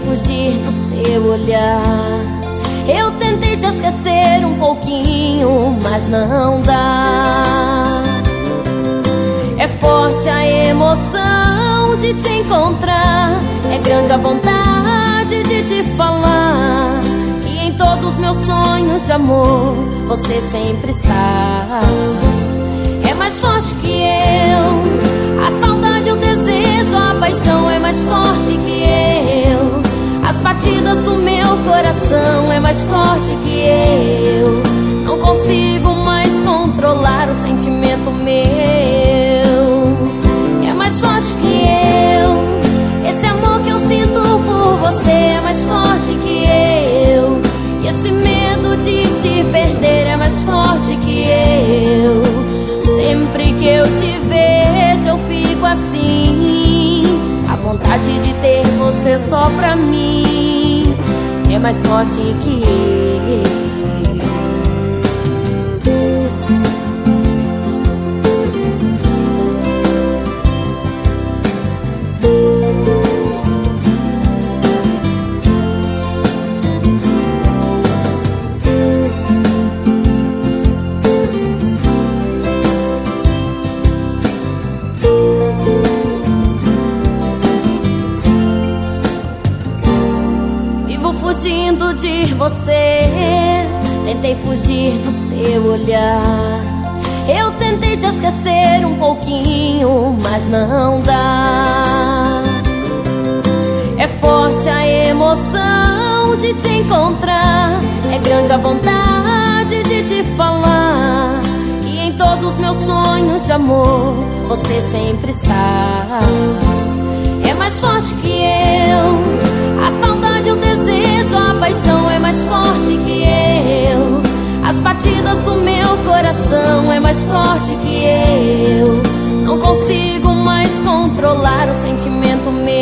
fugir do seu olhar. Eu tentei te esquecer um pouquinho, mas não dá. É forte a emoção de te encontrar, é grande a vontade de te falar que em todos meus sonhos de amor você sempre está. É mais forte que eu, a saudade, o desejo, a paixão é mais forte que eu. As batidas do meu coração é mais forte que eu. Não consigo mais controlar o sentimento meu. É mais forte que eu. Esse amor que eu sinto por você é mais forte que eu. E esse medo de te perder é mais forte que eu. Sempre que eu te vejo eu fico assim. A vontade de ter você só pra mim é mais forte que eu. Fugindo de você, tentei fugir do seu olhar. Eu tentei te esquecer um pouquinho, mas não dá. É forte a emoção de te encontrar, é grande a vontade de te falar que em todos meus sonhos de amor você sempre está. É mais forte que eu, a saudade, o desejo, a paixão é mais forte que eu. As batidas do meu coração é mais forte que eu. Não consigo mais controlar o sentimento meu.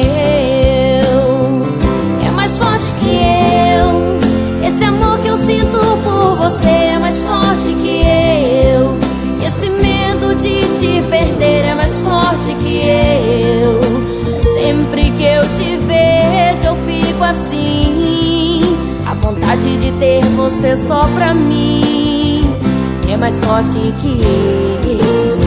É mais forte que eu. Esse amor que eu sinto por você é mais forte que eu. E esse medo de te perder é mais forte que eu. Sempre que eu te vejo eu fico assim. A vontade de ter você só pra mim é mais forte que eu.